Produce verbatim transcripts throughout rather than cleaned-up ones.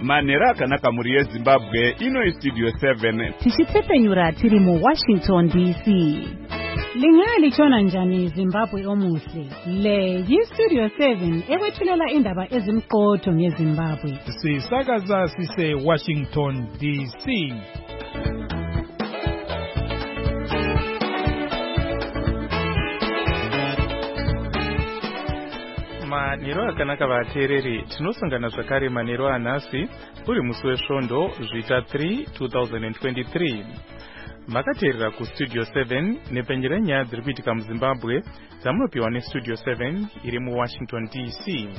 manhero akanaka muri yezimbabwe ino istudio seven tichitsepenyura tiri mu Washington D C. Lingalitshona njani Zimbabwe omuhle? Le yistudio seven ekwethulela indaba ezimqotho ngeZimbabwe. Sisakaza sise Washington D C. Manhero akanaka vateereri, tinosangana zvakare manhero anhasi uri musi wesvondo zvita three two thousand twenty-three. Makateerera kustudio seven nepenyero renyaya dziri kuitika muZimbabwe dzamunopiwa nestudio seven iri muWashington D C.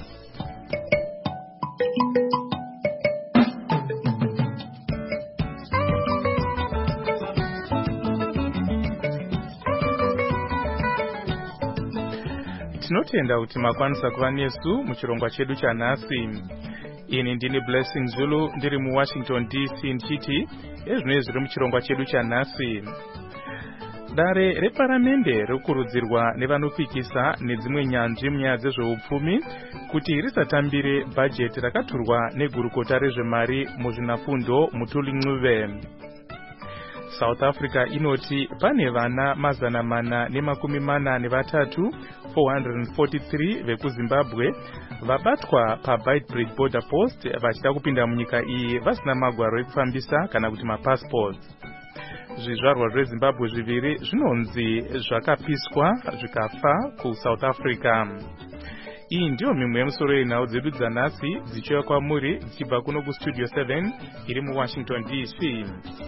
Tinotenda kuti makwanisa kuva nesu muchirongwa chedu chanhasi. Ini ndini Blessing Zulu ndiri muWashington D C ndichiti ezvino zviri muchirongwa chedu chanhasi. Dare reparamende rikurudzirwa nevanopikisa nedzimwe nyanzvi munyaya dzezveupfumi kuti risatambire bhajeti rakaturwa negurukota rezvemari muzvinafundo Mutuli Ncube. South Africa inoti pane vana mazana mana nemakumi mana nevatatu four hundred forty-three vekuZimbabwe vabatwa paBeitbridge border post vachida kupinda munyika iyi vasina magwaro ekufambisa kana kuti mapassports. Zvizvarwa zveZimbabwe zviviri zvinonzi zvakapiswa zvikafa kuSouth Africa. Iyi ndiyo mimwe yemusoro yenhau dzedu dzanhasi dzichiuya kwamuri dzichibva kuno kustudio seven iri muWashington D C.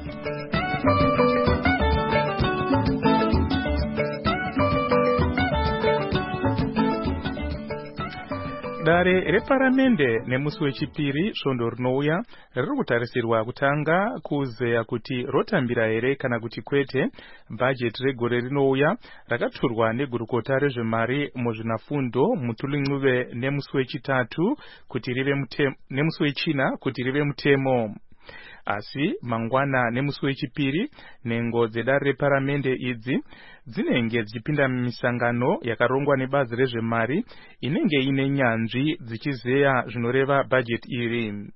Dare reparamende nemusi wechipiri svondo rinouya riri kutarisirwa kutanga kuzeya kuti rotambira here kana kuti kwete bhajeti regore rinouya rakaturwa negurukota rezvemari muzvinafundo Mutuli Ncube nemusi wechitatu kuti rive mutemo nemusi wechina kuti rive mutemo. Asi mangwana nemusi wechipiri nengo dzedare reparamende idzi dzinenge dzichipinda mumisangano yakarongwa nebazi rezvemari inenge ine nyanzvi dzichizeya zvinoreva bhajeti iri.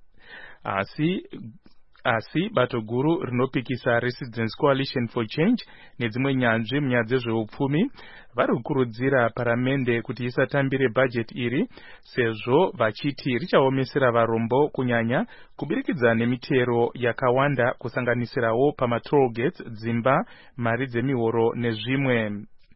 Asi asi bato guru rinopikisa Residents Coalition for Change nedzimwe nyanzvi munyaya dzezveupfumi vari kukurudzira paramende kuti isatambire bhajeti iri sezvo vachiti richaomesera varombo kunyanya kubirikidza nemitero yakawanda kusanganisirawo pamatoll gates, dzimba, mari dzemihoro nezvimwe.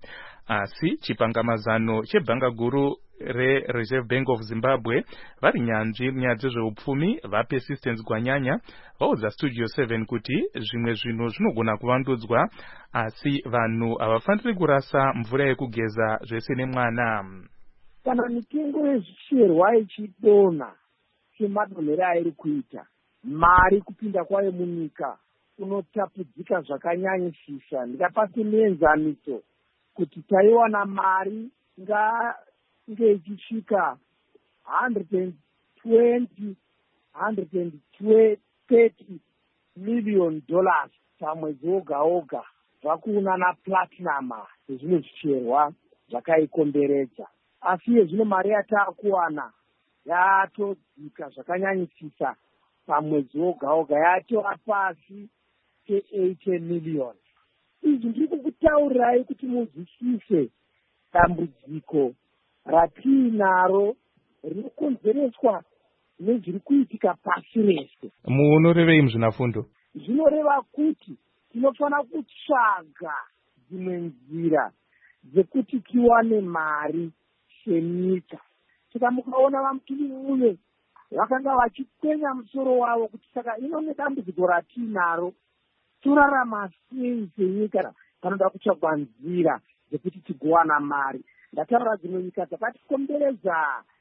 Asi chipangamazano chebhanga guru reReserve Bank of Zimbabwe vari nyanzvi munyaya dzezveupfumi vaPersistence Gwanyanya vaudza studio seven kuti zvimwe zvinhu zvinogona kuvandudzwa asi vanhu havafaniri kurasa mvura yekugeza zvese nemwana. Kana mitengo yezvicherwa ichidonha semadonhero airi kuita, mari kupinda kwayo munyika unotapudzika zvakanyanyisisa. Ndingapase muenzaniso kuti taiwana mari nga nge ichisvika one hundred twenty, one hundred thirty million dollars pamwedzi oga oga zvakuuna naplatinum nezvimwe zvicherwa zvakaikomberedza. Asi yezvino mari yataakuwana yatodzika zvakanyanyisisa pamwedzi oga oga yatova pasi pe-eighty million. Izvi ndiri kukutaurirai kuti muzwisise dambudziko ratinaro rinokonzereswa nezviri kuitika pasi rese. Munorevei muzvinafundo? Zvinoreva kuti tinofanira kutsvaga dzimwe nzira dzekuti tiwane mari senyika. Saka mukaona vaMutuli Ncube vakanga vachikwenya musoro wavo kuti saka ino nedambudziko ratinaro torarama sei senyika, panoda kutsvagwa nzira dzekuti tigowana mari. Ndataura dzimwe nyika dzakatikomberedza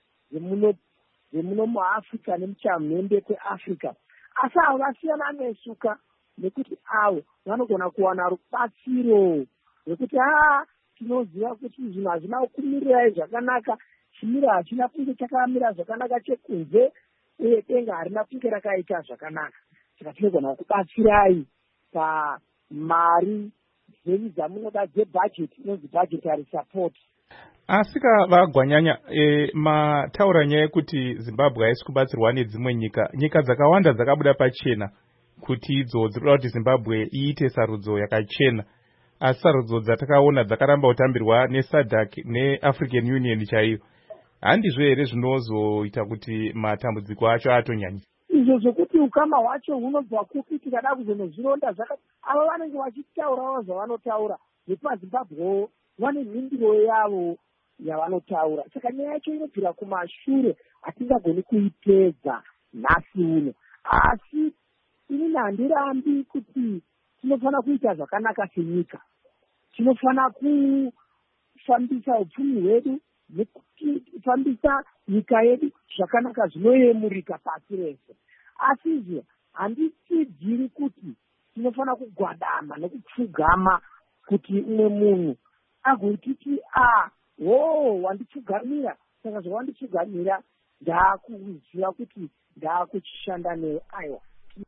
dzemuno muAfrica nemuchamhembe kweAfrica, asi avo vasiyana nesuka nekuti avo vanogona kuwana rubatsiro rwekuti haa tinoziva kuti zvinhu hazvina kumirirai zvakanaka, chimiro hachina kunge chakamira zvakanaka chekunze, uye denga harina kunge rakaita zvakanaka. Saka tinogona kubatsirai pamari dzenyu dzamunoda dzebhajeti inonzi budgetary support. asika vagwanyanya e, mataura nyaya yekuti Zimbabwe haisi kubatsirwa nedzimwe nyika nyika dzakawanda dzakabuda pachena kuti idzo dzirikuda kuti Zimbabwe iite sarudzo yakachena, asi sarudzo dzatakaona dzakaramba kutambirwa neSADC neAfrican Union chaiyo. Handizvo here zvinozoita kuti matambudziko acho atonyanya? Izvo zvokuti ukama hwacho hunobva kupi tikada kuzonozvironda zvakati ava vanenge vachitaurawo zvavanotaura nepaZimbabwe vane mhinduro yavo yavanotaura. Saka nyaya yacho inobvira kumashure, hatingagoni kuipedza nhasi uno. Asi ini handirambi kuti tinofana kuita zvakanaka senyika, tinofana kufambisa upfumi hwedu nekufambisa nyika yedu zvakanaka zvinoyemurika pasi rese. Asizve handitidziri kuti tinofana kugwadama nekupfugama kuti umwe munhu agotiti a wo wandipfugamira, saka zvawandipfugamira ndakuziva kuti ndakuchishanda newe. Aiwa,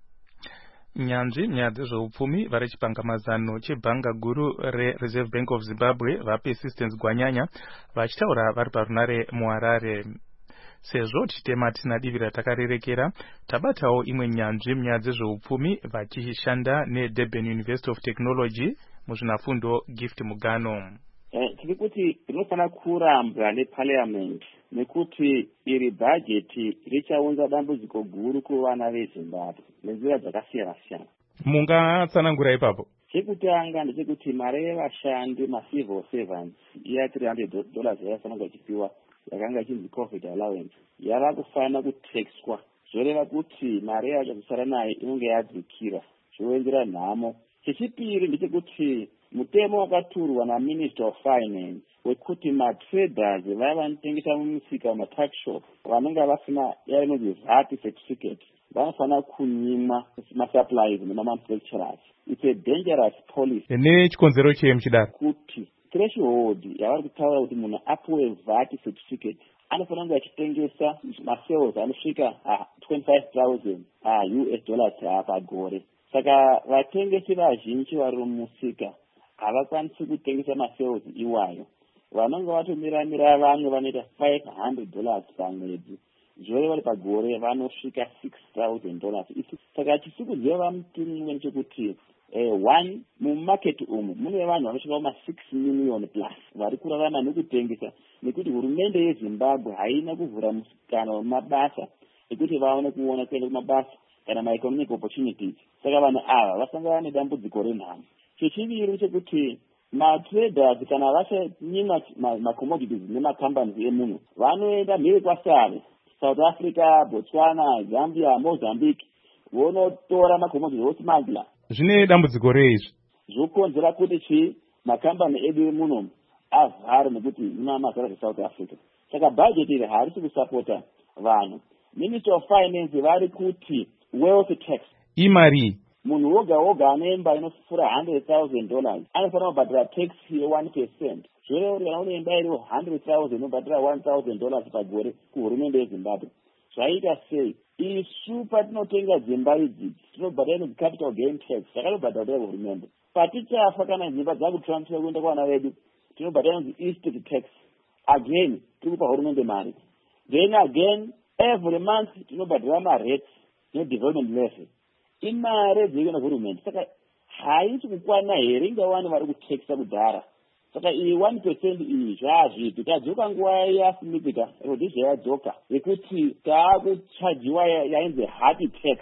nyanzvi nyaya dzezveupfumi vari chipangamazano chebhanga guru reReserve Bank of Zimbabwe vaPersistence Gwanyanya vachitaura vari parunare muHarare. Sezvo tichitema tisina divi ratakarerekera, tabatawo imwe nyanzvi munyaya dzezveupfumi vachishanda neDurban University of Technology muzvinafundo Gift Mugano. Eh, tiri kuti rinofana kurambwa neParliament nekuti iri bhajeti richaunza dambudziko guru kuvana veZimbabwe nenzira dzakasiyana siyana. Mungatsanangura ipapo? Chekutanga ndechekuti mari yevashandi macivil servants iya three hundred dollars yaifanirwa ichipiwa yakanga ichinzi COVID allowance yava kufanira kutaxwa, zvoreva kuti mari yacho kusara nayo inenge yadzikira, zvoenderera nhamo. Chechipiri ndechekuti mutemo wakaturwa naMinister of Finance wekuti matraders vaya vanotengesa mumisika matax shop vanenge vasina yaya inonzi V A T certificate vanofanira kunyimwa masuppliers nemamanufacturers. It's a dangerous policy. Nechikonzero cheye muchidaro kuti threshold yavari kutaura kuti munhu apiwe V A T certificate anofanira kunge achitengesa masales anosvika twenty-five thousand U S dollars pagore. Saka vatengesi vazhinji vari mumusika havakwanisi kutengesa masales iwayo, vanonge vatomira-mira vamwe vanoita five hundred dollars pamwedzi, zvoreva vari pagore vanosvika six thousand dollars. Saka chisi kuziva mutumwe nechekuti eh, one mumarket umu mune vanhu vanosvika kuma six million plus vari kurarama nekutengesa, nekuti hurumende yeZimbabwe haina kuvhura musikana wemabasa ekuti vaone kuona kuenda kumabasa kana maeconomic opportunities. Saka vanhu ava vasangana nedambudziko renhamo. Chechiviri chekuti matraders kana vachanyima macommodities nemacompanies emunhu vanoenda mhiri kwasare, South Africa, Botswana, Zambia, Mozambique, vonotora macommodities vosimagla. Zvine dambudziko rei izvi? Zvokonzera kuti chi makambani edu emuno avhare nekuti ina mazara zveSouth Africa. Saka budget iri harisi kusapota vanhu. Minister of Finance vari kuti wealth tax imari munhu woga woga anemba inofura one hundred thousand dollars anofanira kubhadhira tax ye one percent. Zvoreva kuti kana unemba iri one hundred thousand unobhadhira one thousand dollars pagore kuhurumende yeZimbabwe. Zvaita sei? Isu patinotenga dzimba idzi tinobhadhira capital gain tax takatobhadhira hurumende. Patichafa kana dzimba dzakutransfer kuenda kuvana vedu tinobhadhira estate tax again, tiri kupa hurumende mari. Then again every month tinobhadhira marates nedevelopment level. Imari dzinoenda kuhurumende. Saka haisi kukwana here ingawani vari kutekisa kudhara. Saka iyi one percent iyi zvazvipi tadzoka nguva yafumitika rodhizha yadzoka yekuti taakuchajiwa yainzi hati tax.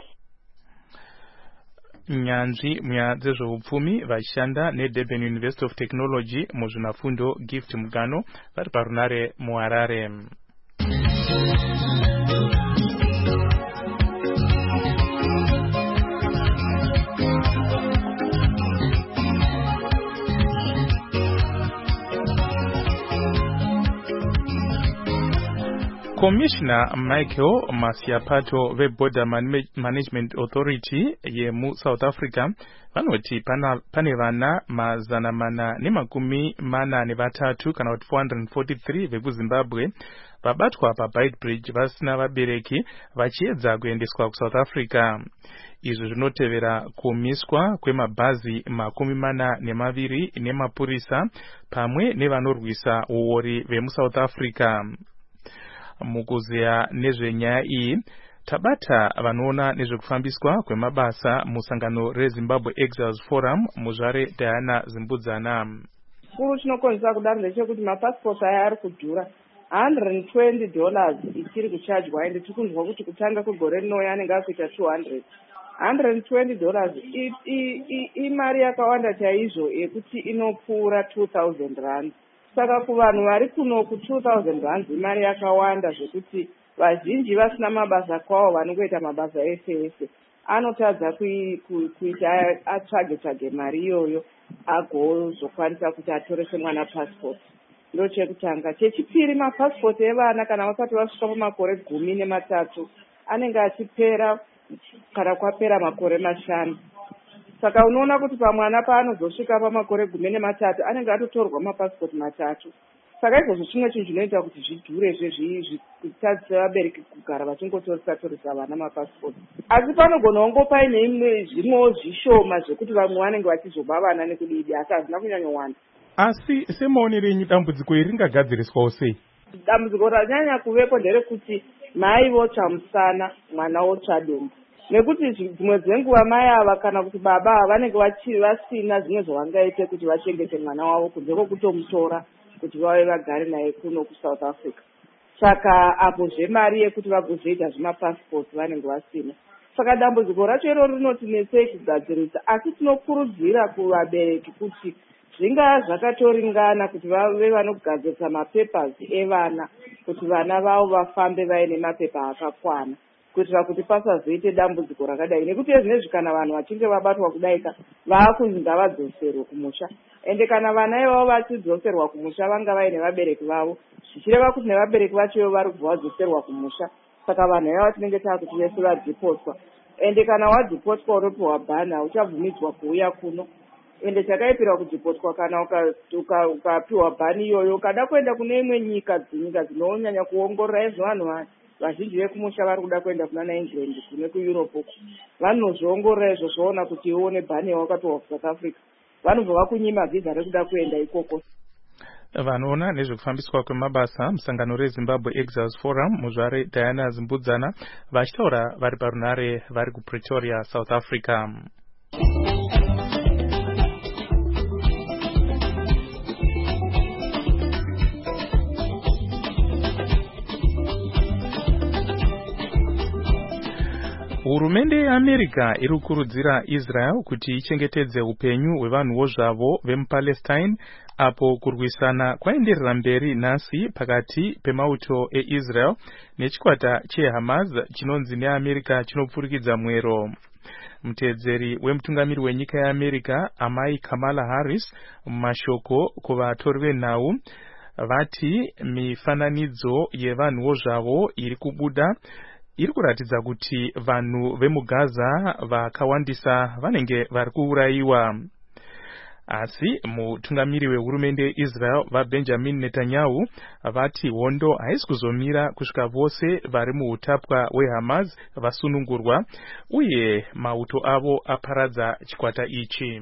Nyanzvi munyaya dzezveupfumi vachishanda neDurban University of Technology muzvinafundo Gift Mugano vari parunare muHarare. Commissioner Michael Masiapato veBorder Management Authority yemu South Africa vanoti pana pane vana mazana mana nemakumi mana nevatatu kana kuti four hundred forty-three vekuZimbabwe vabatwa paBeitbridge vasina vabereki vachiedza kuendeswa kuSouth Africa. Izvi zvinotevera kumiswa kwemabhazi makumi mana nemaviri nemapurisa pamwe nevanorwisa uori vemuSouth Africa. Mukuzeya nezvenyaya iyi tabata vanoona nezvekufambiswa kwemabasa musangano reZimbabwe Exiles Forum muzvare Diana Zimbudzana. Chikuru chinokonzera kudaro ndechekuti mapasipoti aya ari kudhura one hundred twenty dollars ichiri kuchajwa ende tiri kunzwa kuti kutanga kwegore rinouya anenge akuita two hundred. one hundred twenty dollars imari yakawanda chaizvo yekuti inopfuura two thousand rand. Saka kuvanhu vari kuno ku two thousand rand imari yakawanda zvekuti vazhinji vasina mabasa kwavo vanongoita mabasa ese ese anotadza kuita atsvage tsvage mari iyoyo agozokwanisa kuti atorese mwana passport. Ndo chekutanga. Chechipiri, mapasipoti evana kana vasati vasvika pamakore gumi nematatu anenge achipera kana kwapera makore mashanu. Saka unoona kuti pamwana paanozosvika pamakore gumi nematatu anenge atotorwa mapasipoti matatu. Saka izvozvo chimwe chinhu zvinoita kuti zvidhure zvekutadzisa vabereki kugara vachingotoresa toresa vana mapasipoti. Asi panogona kunge paine imwe zvimwewo zvishoma zvekuti vamwe vanenge vachizoba vana nekudidi asi hazvina kunyanyowanda. Asi semaonero enyu dambudziko iri ringagadziriswawo sei? Dambudziko ranyanya kuvepo nderekuti mai votsva musana mwana wotsva dumbu. Nekuti dzimwe dzenguva mai ava kana kuti baba ava vanenge vachiri vasina zvimwe zvavangaite kuti vachengete mwana wavo kunze kwokutomutora kuti vave vagare naye kuno kuSouth Africa. Saka apo zvemari yekuti vagozoita zvemapasipoti vanenge vasina. Saka dambudziko racho iroro rinotinetsei kugadzirisa, asi tinokurudzira kuvabereki kuti zvingaa zvakatoringana kuti vave vanogadzirisa mapepers evana kuti vana vavo vafambe vaine mapepa akakwana kuitira kuti pasazoite dambudziko rakadai. Nekuti ezvinezvi kana vanhu vachinge vabatwa kudaika vaakunzi ngavadzoserwe kumusha. Ende kana vana ivavo vachidzoserwa kumusha vanga vaine vabereki vavo zvichireva kuti nevabereki vacho vari kubva vadzoserwa kumusha. Saka vanhu ivavo tinenge taakuti vese vadhipotwa. Ende kana wadhipotwa unopiwa bhana uchabvumidzwa kuuya kuno. Ende chakaipira kudhipotwa kana ukapiwa bhani iyoyo ukada kuenda kune imwe nyika dzinyika dzinonyanya kuongorora izvo vanhu vazhinji vekumusha vari kuda kuenda kuna England kune kuEurope uko vanozviongorora izvo zvoona kuti uone bhani yawakatowa kuSouth Africa vanobva vakunyima vhisa rekuda kuenda ikoko. Vanoona nezvekufambiswa kwemabasa musangano reZimbabwe Exiles Forum muzvare Diana Zimbudzana vachitaura vari parunare vari kuPretoria, South Africa. Hurumende yeAmerica iri kukurudzira Israel kuti ichengetedze upenyu hwevanhuwo zvavo vemuPalestine apo kurwisana kwaenderera mberi nhasi pakati pemauto eIsrael nechikwata cheHamas chinonzi neAmerica chinopfurikidza mwero. Mutedzeri wemutungamiri wenyika yeAmerica amai Kamala Harris mumashoko kuvatori venhau vati mifananidzo yevanhuwo zvavo iri kubuda iri kuratidza kuti vanhu vemuGaza vakawandisa vanenge vari kuurayiwa. Asi mutungamiri wehurumende yeIsrael vaBenjamin Netanyahu vati hondo haisi kuzomira kusvika vose vari muutapwa weHamas vasunungurwa uye mauto avo aparadza chikwata ichi.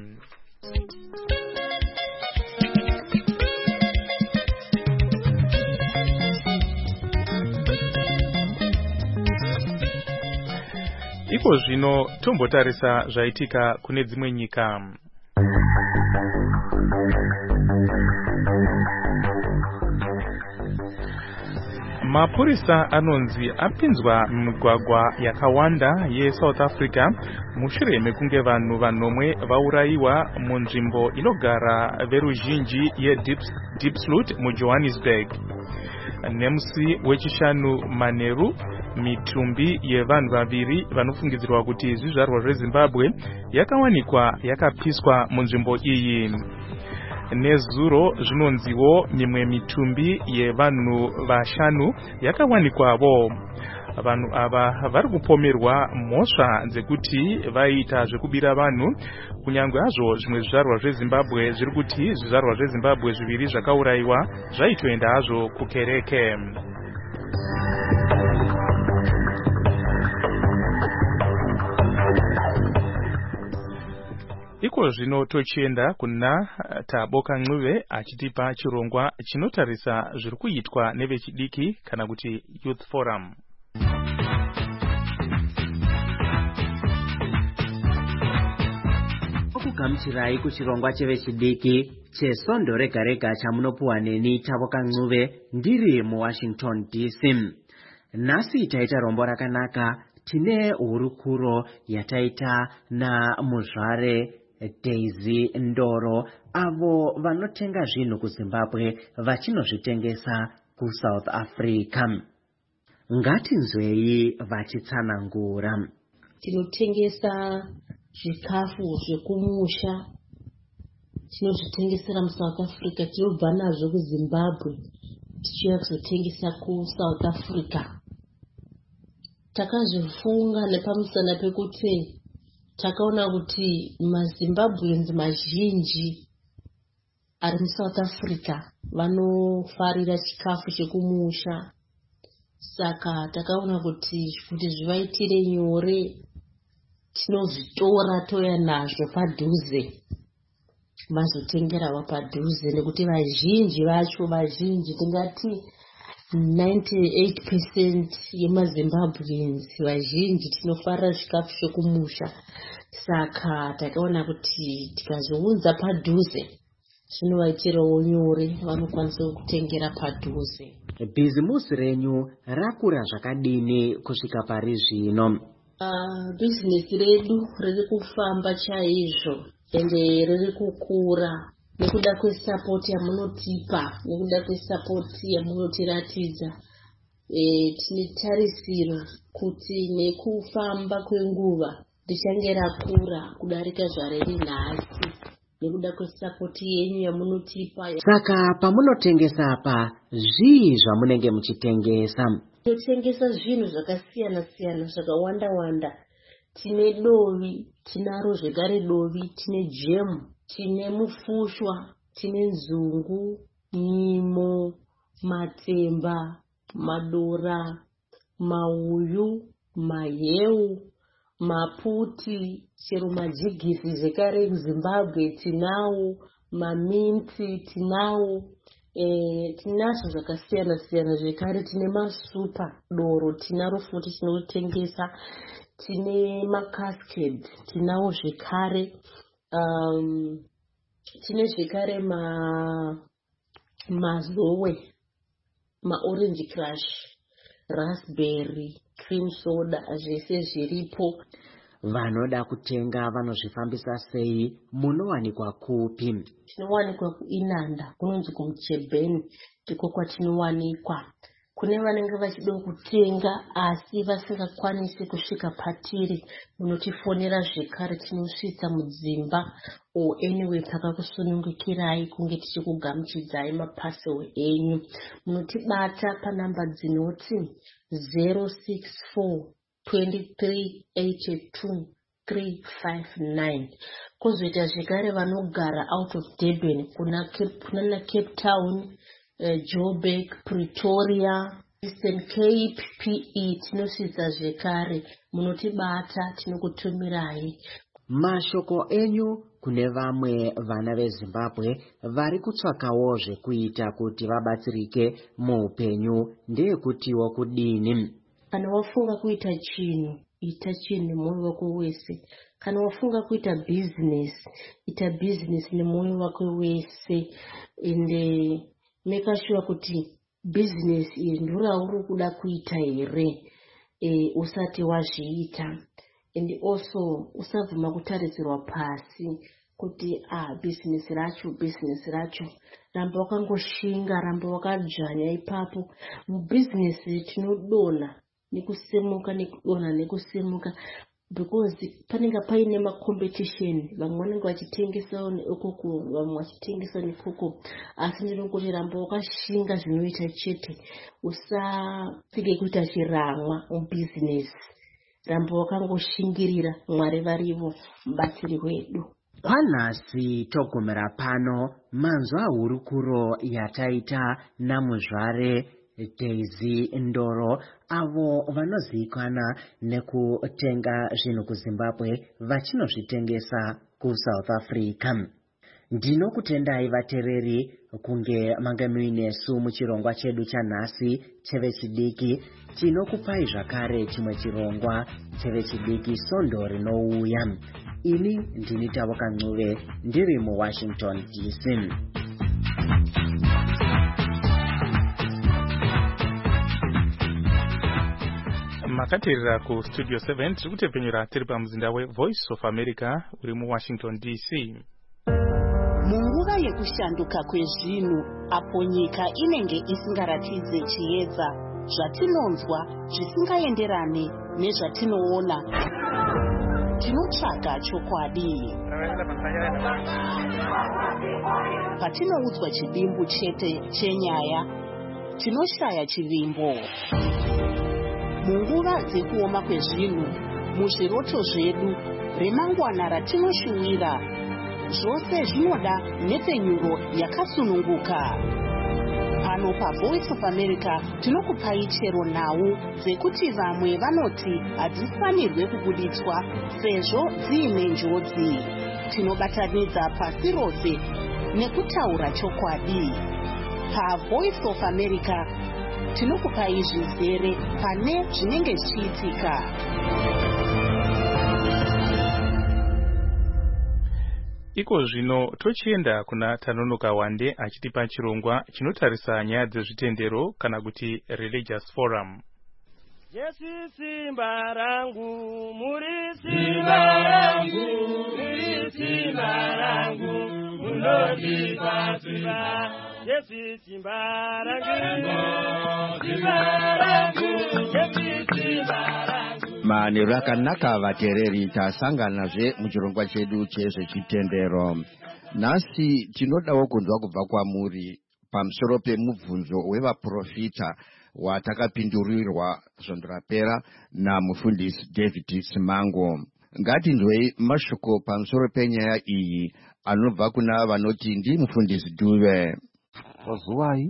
Iko zvino tombotarisa zvaitika kune dzimwe nyika. Mapurisa anonzi apinzwa mumigwagwa yakawanda yeSouth Africa mushure mekunge vanhu vanomwe vaurayiwa munzvimbo inogara veruzhinji yeDiepsloot muJohannesburg. Nemusi wechishanu manheru mitumbi yevanhu vaviri vanofungidzirwa kuti zvizvarwa zveZimbabwe yakawanikwa yakapiswa munzvimbo iyi. nezuro zvinonziwo mimwe mitumbi yevanhu vashanu yakawanikwavo. Vanhu ava vari kupomerwa mhosva dzekuti vaita zvekubira vanhu, kunyangwe hazvo zvimwe zvizvarwa zveZimbabwe zviri kuti zvizvarwa zveZimbabwe zviviri zvakaurayiwa zvaitoenda hazvo kukereke. Iko zvino tochienda kuna Taboka Ncube achitipa chirongwa chinotarisa zviri kuitwa nevechidiki kana kuti Youth Forum. Okugamuchirai kuchirongwa chevechidiki chesondo rega rega chamunopuwa neni Taboka Ncube ndiri muWashington D C. Nhasi taita rombo rakanaka, tine hurukuro yataita na muzvare Daisy Ndoro avo vanotenga zvinhu kuZimbabwe vachinozvitengesa kuSouth Africa. Ngatinzwei vachitsanangura. Tinotengesa zvikafu zvekumusha, tinozvitengesera muSouth Africa, tinobva nazvo kuZimbabwe tichiuya kuzotengesa kuSouth Africa. Takazvifunga nepamusana pekuti takaona kuti maZimbabweans mazhinji ari muSouth Africa vanofarira chikafu chekumusha. Saka takaona kuti kuti zvivaitire nyore tinozvitora toya nazvo padhuze mazotengerawo padhuze, nekuti vazhinji vacho vazhinji tingati ninety-eight percent yemaZimbabweans vazhinji tinofarira chikafu chekumusha. Saka takaona kuti tikazviunza padhuze zvinovaitirawo nyore, vanokwanisa kutengera padhuze. Bhizimusi renyu rakura zvakadini kusvika pari zvino? Uh, bhizinesi redu riri kufamba chaizvo ende riri kukura nekuda kwesapoti yamunotipa, nekuda kwesapoti yamunotiratidza. E, tine tarisiro kuti nekufamba kwenguva richange rakura kudarika zvariri nhasi nekuda kwesapoti yenyu yamunotipa. Saka pamunotengesa apa, zvii zvamunenge muchitengesa? Tinotengesa zvinhu zvakasiyana siyana zvakawanda wanda. Tine dovi, tinaro zvekare dovi, tine jemu, tine mufushwa, tine nzungu, nyimo, matemba, madora, mauyu, maheu, maputi, chero majigisi zvekare kuZimbabwe tinawo, maminti tinawo. E, tinazvo zvakasiyana siyana zvekare. Tine masupa doro tinaro futi tinotengesa, tine makasked tinawo zvekare. Um, tine zvekare ma mazowe, maorange crush, raspberry, cream soda, zvese zviripo. Vanoda kutenga vanozvifambisa sei? Munowanikwa kupi? Tinowanikwa kuInanda, kunonzi kuMuchebeni, ndiko kwatinowanikwa. Kune vanenge vachida kutenga asi vasingakwanisi kusvika patiri, munotifonera zvekare, tinosvitsa mudzimba o anyway pakakusunungukirai kunge tichikugamuchidzai mapasel enyu. Munotibata panamba dzinoti zero six four twenty-three eighty-two three five nine. Kozoita zvekare vanogara out of Durban, kuna Cape, kuna Cape Town, uh, Joburg, Pretoria, Eastern Cape, P E, tinosvitsa zvekare. Munotibata tinokutumirai. Mashoko enyu kune vamwe vana veZimbabwe vari kutsvakawo zvekuita kuti vabatsirike muupenyu ndeyekutiwo kudini? Kana wafunga kuita chinhu, ita chinhu nemoyo wako wese. Kana wafunga kuita business, ita business nemoyo wako wese. Ende make sure kuti business iyi ndurauri kuda kuita here, e, usati wazviita. And also usavhuma kutarisirwa pasi kuti ah business racho business racho ramba wakangoshinga, ramba wakadzvanya ipapo. Mu business tinodona nekusemuka nekudona nekusemuka. because panenge paine macompetition, vamwe vanenge vachitengesa ukoko vamwe vachitengesa nekoko, asi ndinongoti ramba wakashinga zvinoita chete, usapfige kuita chiramwa mubizinesi, ramba wakangoshingirira Mwari varivo mubatsiri wedu. Panhasi togumira pano manzwa hurukuro yataita namuzvare Daisy Ndoro, avo vanozivikanwa nekutenga zvinhu kuZimbabwe vachinozvitengesa kuSouth Africa. Ndinokutendai vatereri kunge manga muinesu muchirongwa chedu chanhasi chevechidiki. Tinokupai zvakare chimwe chirongwa chevechidiki Sondo rinouya. Ini ndini Tavoka Ncube ndiri muWashington D C. Makaterera ku Studio seven tiri kutepenyera tiri pamuzinda weVoice of America uri muWashington D C. Munguva yekushanduka kwezvinhu, apo nyika inenge isingaratidze chiedza, zvatinonzwa zvisingaenderane nezvatinoona, tinotsvaga chokwadi. Patinoudzwa chidimbu chete chenyaya, tinoshaya chivimbo. Munguva dzekuoma kwezvinhu, muzviroto zvedu, remangwana ratinoshuwira, zvose zvinoda nepfenyuro yakasununguka. Pano paVoice of America tinokupai chero nhau dzekuti vamwe vanoti hadzifanirwe kubuditswa sezvo dziine njodzi. Tinobatanidza pasi rose nekutaura chokwadi. PaVoice of America tinokupai zvizere pane zvinenge zvichiitika. Iko zvino tochienda kuna Tanonoka Wande achitipa chirongwa chinotarisa nyaya dzezvitendero kana kuti religious forum. Yesu simba rangu, muri simba rangu, muri simba rangu, munodipa simba. Yesu simba rangu, simba rangu, Yesu simba rangu. Manero akanaka vatereri, tasanganazve muchirongwa chedu chezvechitendero. Nhasi tinodawo kunzwa kubva kwamuri pamusoro pemubvunzo wevaprofita watakapindurirwa svondo rapera namufundisi David Simango. Ngatinzwei mashoko pamusoro penyaya iyi anobva kuna vanoti ndi mufundisi Dube. Pazuwai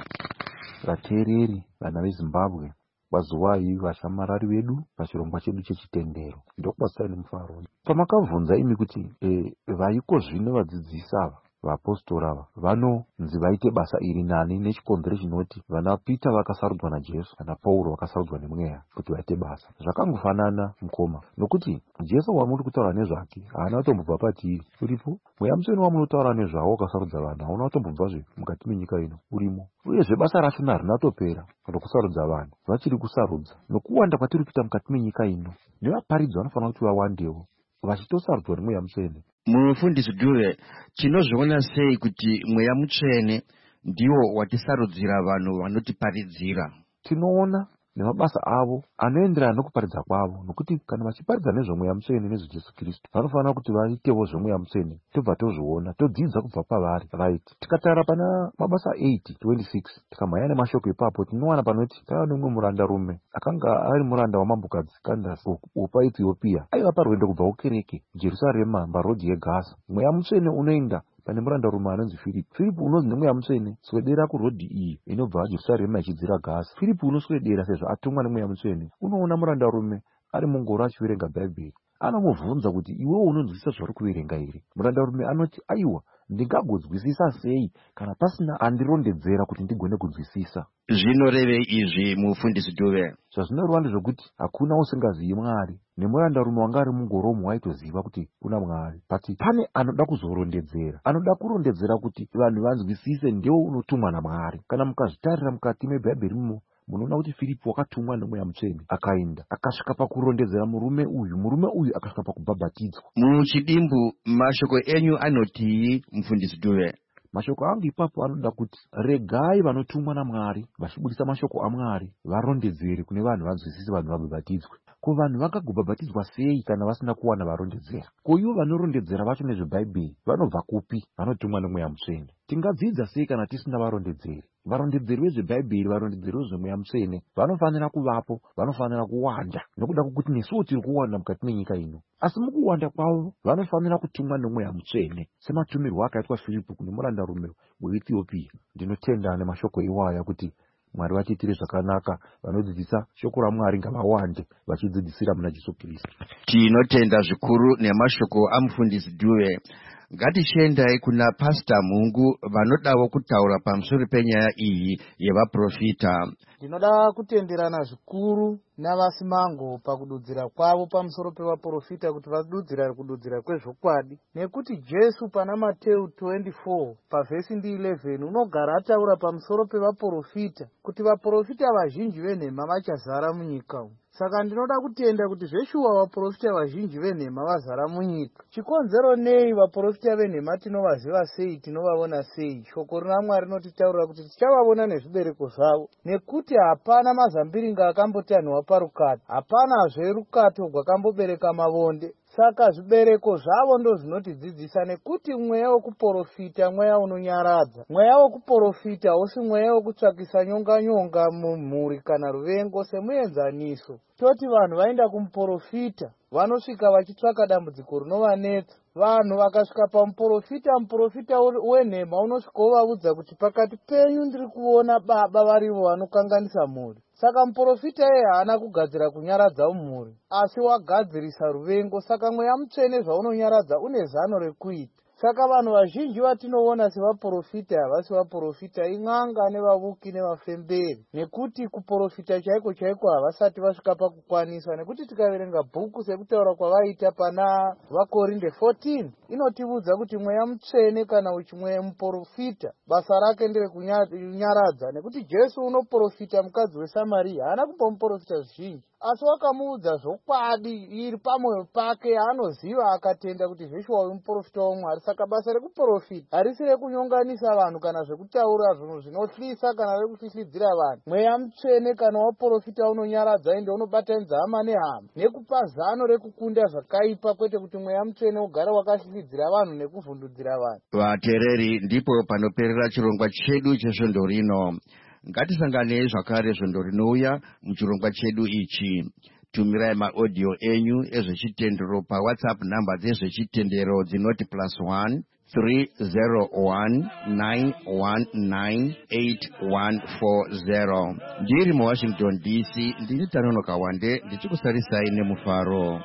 vatereri vana veZimbabwe, pazuwai vashamarari vedu pachirongwa chedu chechitendero, ndokubasa nemufaro. Pamakabvunza imi kuti e, vaiko zvino vadzidzisi ava vapostora ava vanonzi vaite basa iri nani nechikonzero chinoti vana Peter vakasarudzwa naJesu, vana Pauro vakasarudzwa nemweya kuti vaite basa. Zvakangofanana mukoma, nokuti Jesu wamuri kutaura nezvake haana kutombobva patiri uripo. Mweya Mutsvene wamunotaura nezvawo wakasarudza vanhu hauna kutombobvazve mukati menyika ino urimo. Uyezve basa rachona harina topera rokusarudza vanhu, vachiri kusarudza. Nokuwanda kwatiri kuita mukati menyika ino, nevaparidzi vanofanira kuti vawandewo vachitosarudzwa nemweya Mutsvene. Mufundisi Dube, tinozviona sei kuti mweya Mutsvene ndiwo watisarudzira vanhu vanotiparidzira? Tinoona nemabasa avo anoenderana nokuparidza kwavo, nokuti kana vachiparidza nezvemweya Mutsvene nezveJesu Kristu vanofanira kuti vaitewo zvemweya Mutsvene. Tobva tozviona, todzidza kubva pavari. Right. Tikatara pana mabasa eight twenty-six tikamhanya nemashoko ipapo, tinowana panoti taiva nemumwe murandarume akanga ari muranda wamambokadzi Candace wepaEthiopia. Aiva parwendo kubva kukereke Jerusarema parodhi yeGaza. Mweya Mutsvene unoenda pane murandarume anonzi Philipu. Philipu unonzi nemweya Mutsvene swedera kurodhi iyi inobva Jerusarema ichidzira Gaza. Philipu unoswedera sezvo atumwa nemweya Mutsvene. Unoona murandarume ari mungoro achiverenga Bhaibheri, anomubvunza kuti iwewo unonzwisisa zvari kuverenga here? Murandarume anoti aiwa, ndingagodzwisisa sei kana pasina andirondedzera kuti ndigone kunzwisisa. Zvinorevei izvi mufundisi Dube? Zvazvinoreva ndezvokuti hakuna usingazivi Mwari, nemurandarume wanga ari mungoromo waitoziva kuti kuna Mwari. But pane anoda kuzorondedzera, anoda kurondedzera kuti vanhu vanzwisise, ndewo unotumwa naMwari. Kana mukazvitarira mukati meBhaibheri imo, munoona kuti Filipu wakatumwa nemweya Mutsvene akaenda akasvika pakurondedzera murume uyu, murume uyu akasvika pakubhabhatidzwa. Muchidimbu mashoko enyu anotii mufundisi Dube? Mashoko angu ipapo anoda kuti regai vanotumwa naMwari vachibudisa mashoko aMwari varondedzere kune vanhu vanzwisise, vanhu vabhabhatidzwe. ko vanhu vangagobhabhatidzwa sei kana vasina kuwana varondedzera? Ko ivo vanorondedzera vacho nezvebhaibheri vanobva kupi? Vanotumwa nemweya mutsvene. Tingadzidza sei kana tisina varondedzeri? Varondedzeri vezvebhaibheri, varondedzeri vezvemweya mutsvene vanofanira kuvapo, vanofanira kuwanda, nokuda kwokuti nesuwo tiri kuwanda mukati menyika ino. Asi mukuwanda kwavo vanofanira kutumwa nemweya mutsvene, sematumirwo akaitwa Filipi kune murandarume weEthiopia. Ndinotenda nemashoko iwaya kuti Mwari vachiitire zvakanaka, vanodzidzisa shoko raMwari ngavawande vachidzidzisira muna Jesu Kristu. Tinotenda zvikuru nemashoko amufundisi Dube. Ngatishendai kuna Pastor Mungu vanodawo kutaura pamusoro penyaya iyi yevaprofita. Ndinoda kutenderana zvikuru navasimango pakududzira kwavo pamusoro pevaprofita kuti vadudzira kududzira kwezvokwadi, nekuti Jesu pana Mateo twenty-four pavhesi ndi eleven unogara ataura pamusoro pevaprofita kuti vaprofita vazhinji venhema vachazara munyika umu. Saka ndinoda kutenda kuti zveshuwa vaprofita vazhinji venhema vazara munyika. Chikonzero nei vaprofita venhema tinovaziva sei, tinovaona sei? Shoko raMwari rinotitaurira kuti tichavavona nezvibereko zvavo, nekuti hapana mazambiringa akambotanhwa parukata, hapanazve rukato rwakambobereka mavonde. Saka zvibereko zvavo ndo zvinotidzidzisa, nekuti mweya wekuprofita mweya unonyaradza. Mweya wekuprofita hausi mweya wekutsvakisa nyonga nyonga mumhuri kana ruvengo semuenzaniso. Toti vanhu vaenda kumuprofita vanosvika vachitsvaka dambudziko rinovanetsa. Vanhu vakasvika pamuprofita, muprofita wenhema unosvika uvaudza kuti pakati penyu ndiri kuona baba varivo vanokanganisa mhuri. Saka muprofita iye haana kugadzira kunyaradza umhuri, asi wagadzirisa ruvengo. Saka mweya mutsvene zvaunonyaradza une zano rekuita. Saka vanhu vazhinji vatinoona sevaprofita havasi vaprofita, in'anga nevavuki nevafemberi, nekuti kuprofita chaiko chaiko havasati vasvika pakukwaniswa. Nekuti tikaverenga bhuku sekutaura kwavaita pana vaKorinde fourteen inotiudza kuti mweya mutsvene kana uchimwe muprofita basa rake ndere kunyaradza, nekuti Jesu unoprofita mukadzi weSamaria haana kumbomuprofita zvizhinji, asi wakamuudza zvokwadi iri pamwoyo pake, anoziva akatenda kuti zveshuwa uyu muprofita waMwari. Saka basa rekuprofita harisi rekunyonganisa vanhu kana zvekutaura zvinhu zvinohlisa kana rekuhlihlidzira vanhu. Mweya mutsvene kana waprofita unonyaradza, ende unobatanidza hama nehama nekupa zano rekukunda zvakaipa, kwete kuti mweya mutsvene ugara wakahlihlidzira vanhu nekuvhundudzira vanhu. Vateereri, ndipo panoperera chirongwa chedu chesvondo rino. Ngatisanganei zvakare zvondo rinouya muchirongwa chedu ichi. Tumirai maaudio enyu ezvechitendero paWhatsApp namba dzezvechitendero dzinoti plus one three zero one nine one nine eight one four zero. Ndiri muWashington D C, ndini Tanonoka Wande ndichikusarisai nemufaro.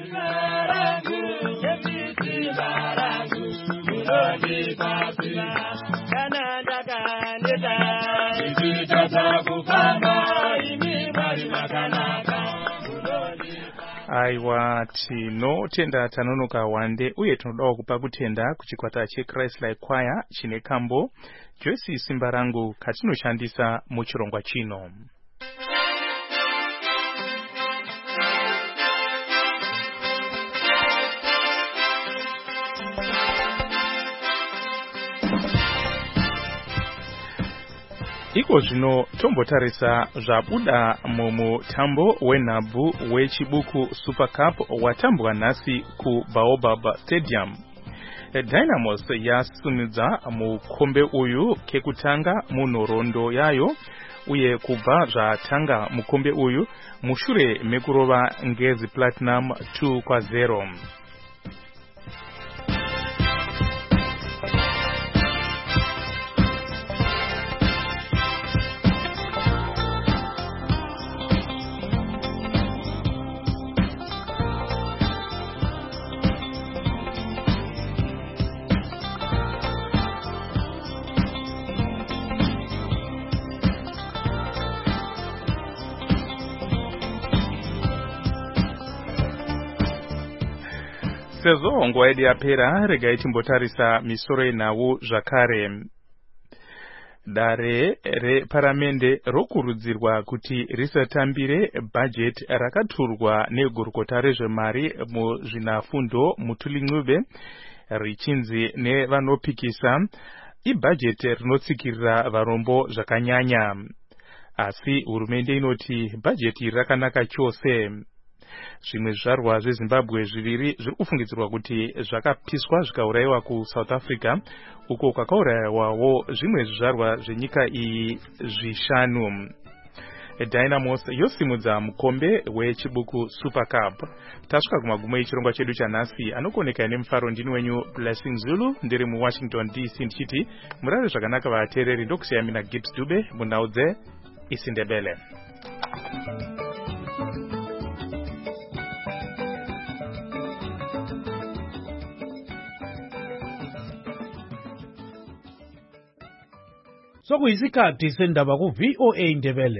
Aiwa, tinotenda Tanonoka Wande uye tinodawo kupa kutenda kuchikwata cheChrist-like Choir chine kambo Joyce Simba Rangu katinoshandisa muchirongwa chino. Iko zvino tombotarisa zvabuda mumutambo wenhabvu wechibuku Super Cup watambwa nhasi kuBaobab Stadium. Dynamos yasimudza mukombe uyu kekutanga munhoroondo yayo, uye kubva zvatanga mukombe uyu mushure mekurova Ngezi Platinum two kwa zero. Sezvo nguva yedu yapera, regai timbotarisa misoro yenhau zvakare. Dare reparamende rokurudzirwa kuti risatambire bhajeti rakaturwa negurukota rezvemari muzvinafundo Mutuli Ncube richinzi nevanopikisa ibhajeti rinotsikirira varombo zvakanyanya. Asi hurumende inoti bhajeti rakanaka chose. Zvimwe zvizvarwa zveZimbabwe zviviri zviri kufungidzirwa kuti zvakapiswa zvikaurayiwa kuSouth Africa, uko kwakaurayiwawo zvimwe zvizvarwa zvenyika iyi zvishanu. Dynamos yosimudza mukombe wechibuku Super Cup. Tasvika kumagumo echirongwa chedu chanhasi, anokoneka nemufaro ndini wenyu Blessing Zulu, ndiri muWashington D C ndichiti murare zvakanaka vateereri, ndokusiya mina Gibbs Dube munhau dzeIsindebele. Sokuyisikhathi sendaba ku V O A Indebele.